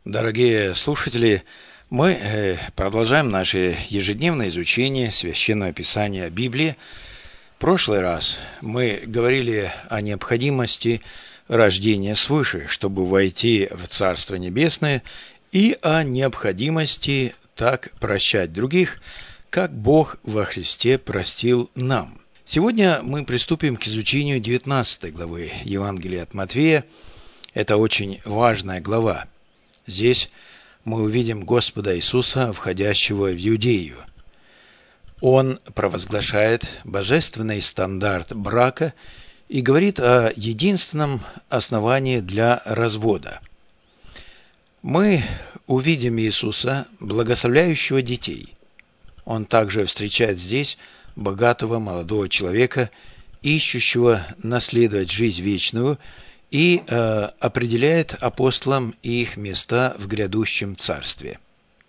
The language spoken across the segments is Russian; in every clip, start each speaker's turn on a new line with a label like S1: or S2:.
S1: Дорогие слушатели, мы продолжаем наше ежедневное изучение Священного Писания Библии. В прошлый раз мы говорили о необходимости рождения свыше, чтобы войти в Царство Небесное, и о необходимости так прощать других, как Бог во Христе простил нам. Сегодня мы приступим к изучению 19 главы Евангелия от Матфея. Это очень важная глава. Здесь мы увидим Господа Иисуса, входящего в Иудею. Он провозглашает божественный стандарт брака и говорит о единственном основании для развода. Мы увидим Иисуса, благословляющего детей. Он также встречает здесь богатого молодого человека, ищущего наследовать жизнь вечную, и определяет апостолам их места в грядущем царстве.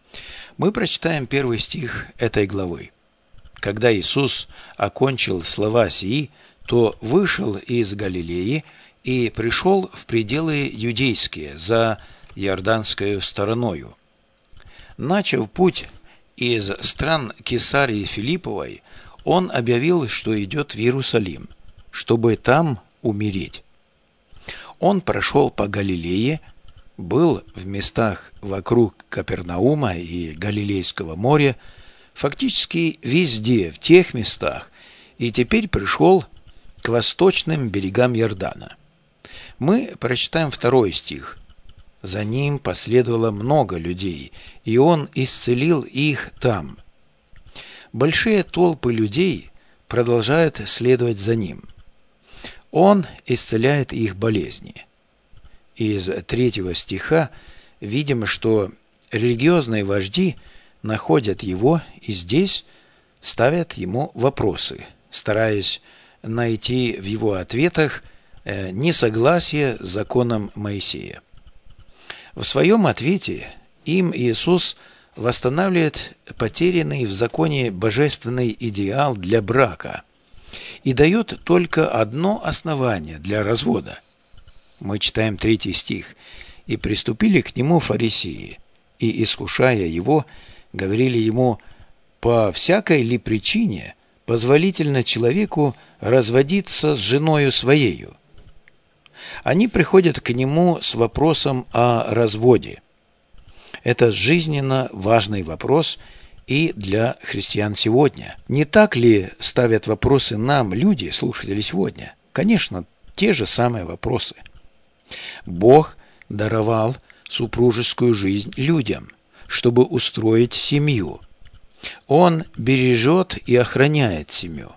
S1: Мы прочитаем первый стих этой главы. «Когда Иисус окончил слова сии, то вышел из Галилеи и пришел в пределы юдейские за Иорданскою стороною. Начав путь из стран Кесарии Филипповой, он объявил, что идет в Иерусалим, чтобы там умереть. Он прошел по Галилее, был в местах вокруг Капернаума и Галилейского моря, фактически везде, в тех местах, и теперь пришел к восточным берегам Иордана. Мы прочитаем второй стих. «За ним последовало много людей, и он исцелил их там». Большие толпы людей продолжают следовать за ним. Он исцеляет их болезни. Из 3 стиха видим, что религиозные вожди находят его и здесь ставят ему вопросы, стараясь найти в его ответах несогласие с законом Моисея. В своем ответе им Иисус восстанавливает потерянный в законе божественный идеал для брака и дает только одно основание для развода. Мы читаем 3 стих. «И приступили к нему фарисеи, и, искушая его, говорили ему, по всякой ли причине позволительно человеку разводиться с женою своею?» Они приходят к нему с вопросом о разводе. Это жизненно важный вопрос и для христиан сегодня. Не так ли ставят вопросы нам люди, слушатели, сегодня? Конечно, те же самые вопросы. Бог даровал супружескую жизнь людям, чтобы устроить семью. Он бережет и охраняет семью.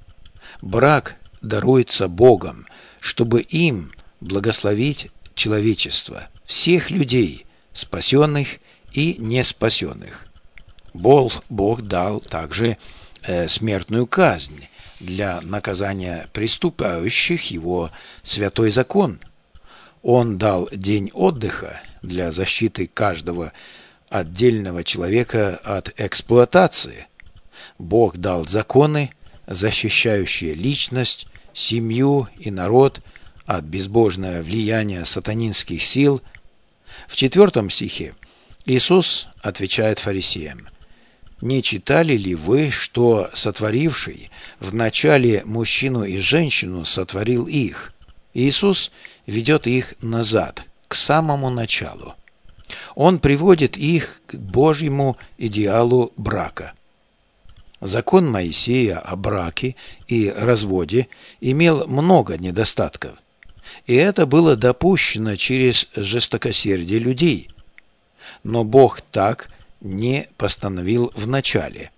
S1: Брак даруется Богом, чтобы им благословить человечество, всех людей, спасенных и неспасенных. Бог дал также смертную казнь для наказания преступающих его святой закон. Он дал день отдыха для защиты каждого отдельного человека от эксплуатации. Бог дал законы, защищающие личность, семью и народ от безбожного влияния сатанинских сил. В 4 стихе Иисус отвечает фарисеям: «Не читали ли вы, что сотворивший вначале мужчину и женщину сотворил их?» Иисус ведет их назад, к самому началу. Он приводит их к Божьему идеалу брака. Закон Моисея о браке и разводе имел много недостатков, и это было допущено через жестокосердие людей. Но Бог так не постановил в начале.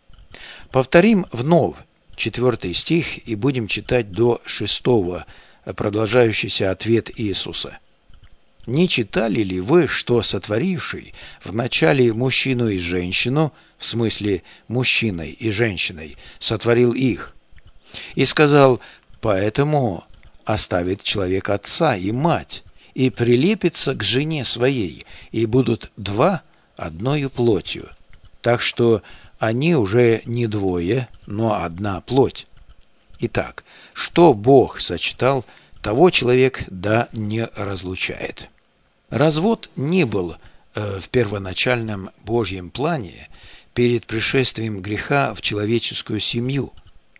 S1: Повторим вновь 4 стих и будем читать до 6, продолжающийся ответ Иисуса. «Не читали ли вы, что сотворивший вначале мужчину и женщину, в смысле мужчиной и женщиной, сотворил их, и сказал: поэтому оставит человек отца и мать, и прилепится к жене своей, и будут два одною плотью, так что они уже не двое, но одна плоть. Итак, что Бог сочетал, того человек да не разлучает». Развод не был в первоначальном Божьем плане перед пришествием греха в человеческую семью.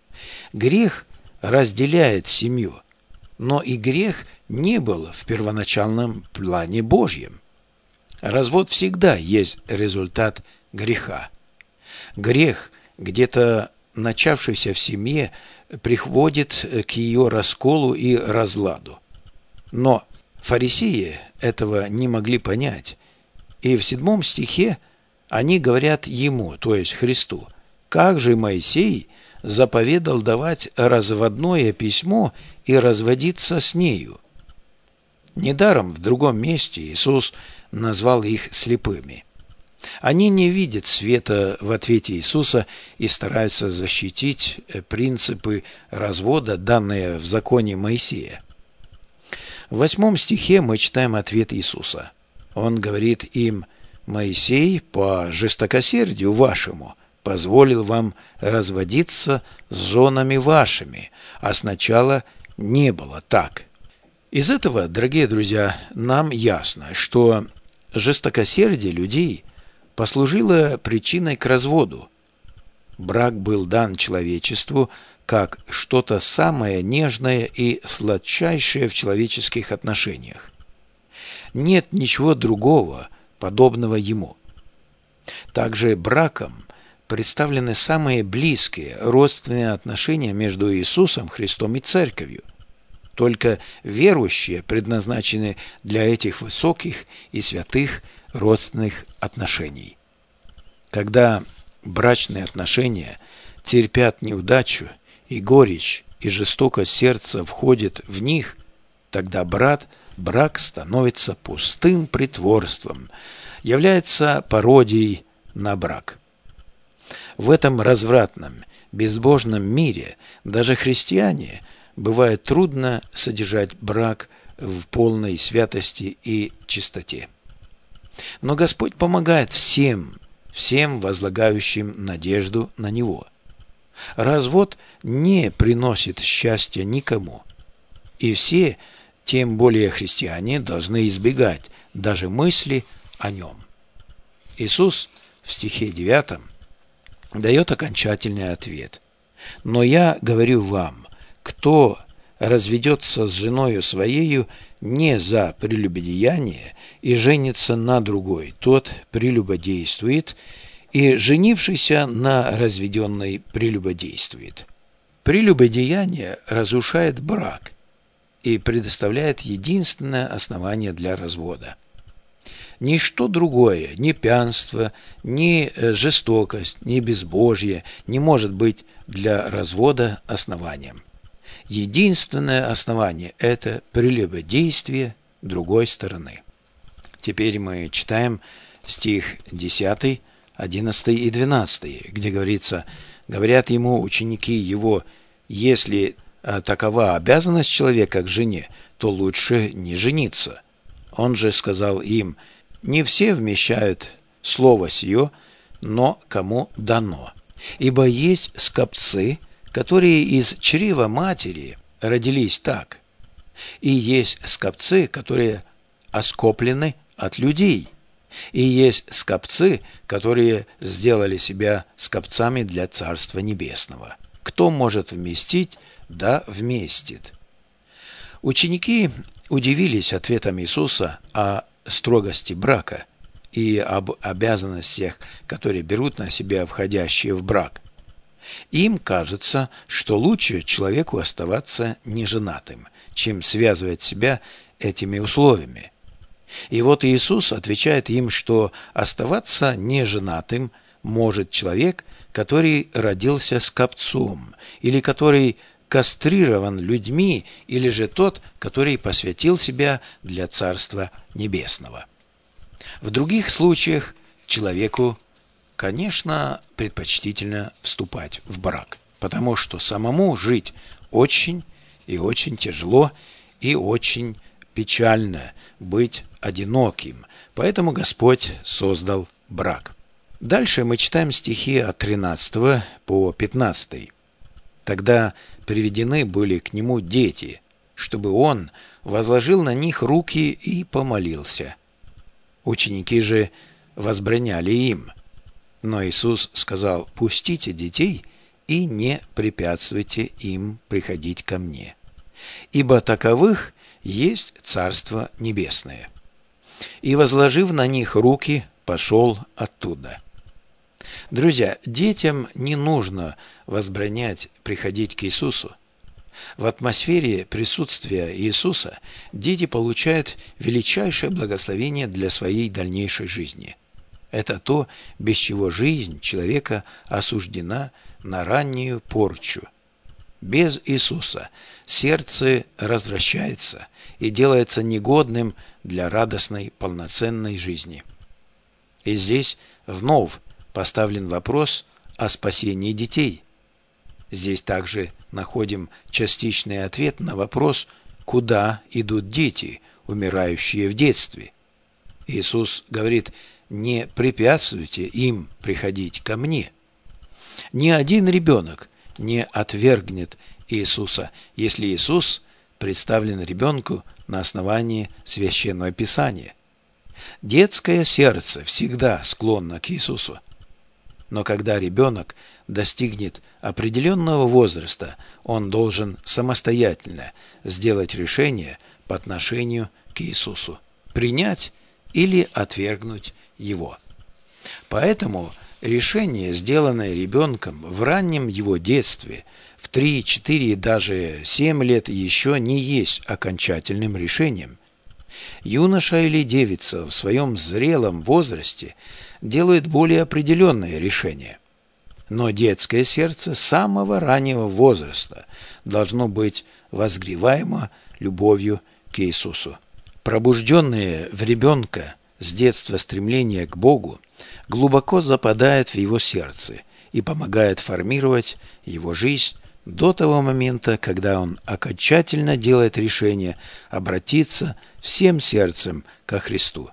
S1: Грех разделяет семью, но и грех не был в первоначальном плане Божьем. Развод всегда есть результат греха. Грех, где-то начавшийся в семье, приводит к ее расколу и разладу. Но фарисеи этого не могли понять, и в 7 стихе они говорят ему, то есть Христу: «Как же Моисей заповедал давать разводное письмо и разводиться с нею?» Недаром в другом месте Иисус назвал их слепыми. Они не видят света в ответе Иисуса и стараются защитить принципы развода, данные в законе Моисея. В 8 стихе мы читаем ответ Иисуса. Он говорит им: «Моисей по жестокосердию вашему позволил вам разводиться с женами вашими, а сначала не было так». Из этого, дорогие друзья, нам ясно, что жестокосердие людей послужило причиной к разводу. Брак был дан человечеству как что-то самое нежное и сладчайшее в человеческих отношениях. Нет ничего другого, подобного ему. Также браком представлены самые близкие родственные отношения между Иисусом Христом и Церковью. Только верующие предназначены для этих высоких и святых родственных отношений. Когда брачные отношения терпят неудачу, и горечь, и жестокость сердца входит в них, тогда брак становится пустым притворством, является пародией на брак. В этом развратном, безбожном мире даже христиане бывает трудно содержать брак в полной святости и чистоте. Но Господь помогает всем возлагающим надежду на Него. Развод не приносит счастья никому, и все, тем более христиане, должны избегать даже мысли о нем. Иисус в стихе 9 дает окончательный ответ: «Но я говорю вам, кто разведется с женою своею не за прелюбодеяние и женится на другой, тот прелюбодействует, и женившийся на разведенной прелюбодействует». Прелюбодеяние разрушает брак и предоставляет единственное основание для развода. Ничто другое, ни пьянство, ни жестокость, ни безбожие не может быть для развода основанием. Единственное основание – это прелюбодействие другой стороны. Теперь мы читаем стих 10, 11 и 12, где говорится: «Говорят ему ученики его: если такова обязанность человека к жене, то лучше не жениться. Он же сказал им: не все вмещают слово сие, но кому дано. Ибо есть скопцы, которые из чрева матери родились так, и есть скопцы, которые оскоплены от людей, и есть скопцы, которые сделали себя скопцами для Царства Небесного. Кто может вместить, да вместит». Ученики удивились ответом Иисуса о строгости брака и об обязанностях, которые берут на себя входящие в брак. Им кажется, что лучше человеку оставаться неженатым, чем связывать себя этими условиями. И вот Иисус отвечает им, что оставаться неженатым может человек, который родился скопцом, или который кастрирован людьми, или же тот, который посвятил себя для Царства Небесного. В других случаях человеку, конечно, предпочтительно вступать в брак, потому что самому жить очень и очень тяжело и очень печально быть одиноким, поэтому Господь создал брак. Дальше мы читаем стихи от 13 по 15. «Тогда приведены были к нему дети, чтобы он возложил на них руки и помолился. Ученики же возбраняли им. Но Иисус сказал: «Пустите детей и не препятствуйте им приходить ко мне, ибо таковых есть Царство Небесное». И, возложив на них руки, пошел оттуда. Друзья, детям не нужно возбранять приходить к Иисусу. В атмосфере присутствия Иисуса дети получают величайшее благословение для своей дальнейшей жизни. Это то, без чего жизнь человека осуждена на раннюю порчу. Без Иисуса сердце развращается и делается негодным для радостной, полноценной жизни. И здесь вновь поставлен вопрос о спасении детей. Здесь также находим частичный ответ на вопрос, куда идут дети, умирающие в детстве. Иисус говорит: «Не препятствуйте им приходить ко мне». Ни один ребенок не отвергнет Иисуса, если Иисус представлен ребенку на основании Священного Писания. Детское сердце всегда склонно к Иисусу. Но когда ребенок достигнет определенного возраста, он должен самостоятельно сделать решение по отношению к Иисусу, принять или отвергнуть его. Поэтому решение, сделанное ребенком в раннем его детстве, в 3, 4, даже 7 лет, еще не есть окончательным решением. Юноша или девица в своем зрелом возрасте делают более определенное решение. Но детское сердце с самого раннего возраста должно быть возгреваемо любовью к Иисусу. Пробужденное в ребенка с детства стремление к Богу глубоко западает в его сердце и помогает формировать его жизнь до того момента, когда он окончательно делает решение обратиться всем сердцем ко Христу.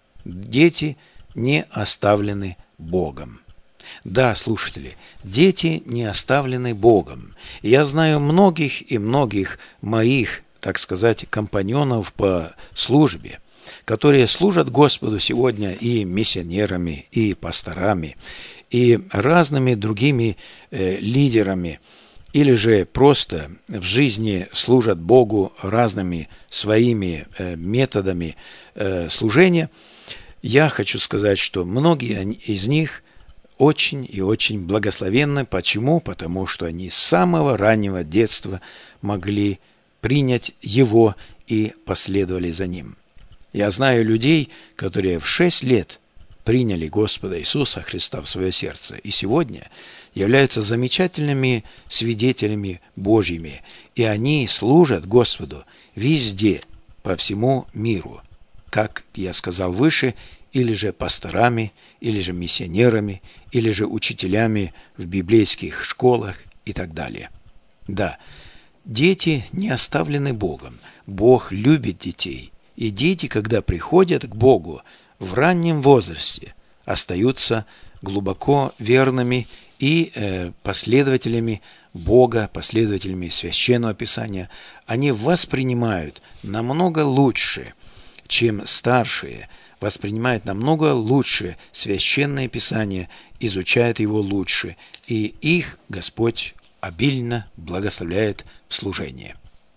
S1: Дети не оставлены Богом. Да, слушатели, дети не оставлены Богом. Я знаю многих и многих моих, так сказать, компаньонов по службе, которые служат Господу сегодня и миссионерами, и пасторами, и разными другими лидерами, или же просто в жизни служат Богу разными своими методами служения. Я хочу сказать, что многие из них очень и очень благословенны. Почему? Потому что они с самого раннего детства могли принять Его и последовали за Ним. Я знаю людей, которые в 6 лет приняли Господа Иисуса Христа в свое сердце и сегодня являются замечательными свидетелями Божьими, и они служат Господу везде, по всему миру, как я сказал выше, или же пасторами, или же миссионерами, или же учителями в библейских школах и так далее. Да, дети не оставлены Богом. Бог любит детей, и дети, когда приходят к Богу в раннем возрасте, остаются глубоко верными и последователями Бога, последователями Священного Писания. Они воспринимают намного лучше, чем старшие, воспринимают намного лучше Священное Писание, изучают его лучше, и их Господь обильно благословляет в служении.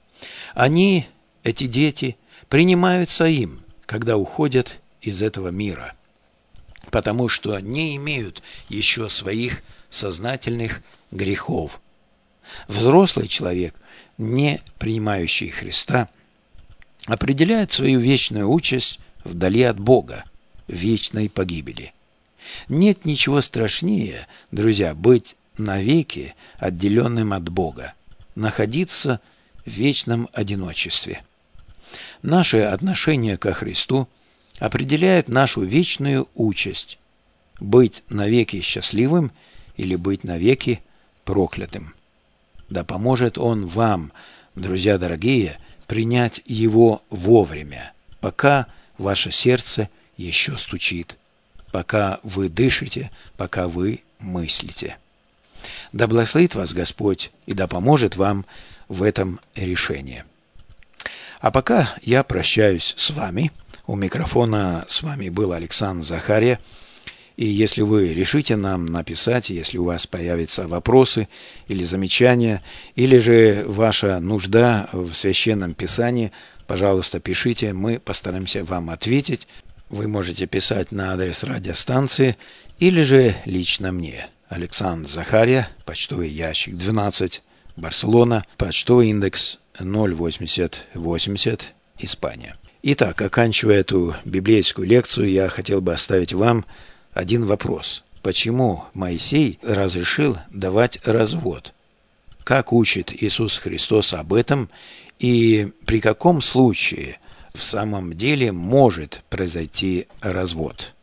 S1: Они, эти дети, принимаются им, когда уходят из этого мира, потому что не имеют еще своих сознательных грехов. Взрослый человек, не принимающий Христа, определяет свою вечную участь вдали от Бога, в вечной погибели. Нет ничего страшнее, друзья, быть навеки отделенным от Бога, находиться в вечном одиночестве. Наше отношение ко Христу определяет нашу вечную участь – быть навеки счастливым или быть навеки проклятым. Да поможет Он вам, друзья дорогие, принять Его вовремя, пока ваше сердце еще стучит, пока вы дышите, пока вы мыслите. Да благословит вас Господь и да поможет вам в этом решении. А пока я прощаюсь с вами. У микрофона с вами был Александр Захария. И если вы решите нам написать, если у вас появятся вопросы или замечания, или же ваша нужда в Священном Писании, пожалуйста, пишите, мы постараемся вам ответить. Вы можете писать на адрес радиостанции или же лично мне. Александр Захария, почтовый ящик 12, Барселона, почтовый индекс 08080, Испания. Итак, оканчивая эту библейскую лекцию, я хотел бы оставить вам один вопрос. Почему Моисей разрешил давать развод? Как учит Иисус Христос об этом и при каком случае в самом деле может произойти развод?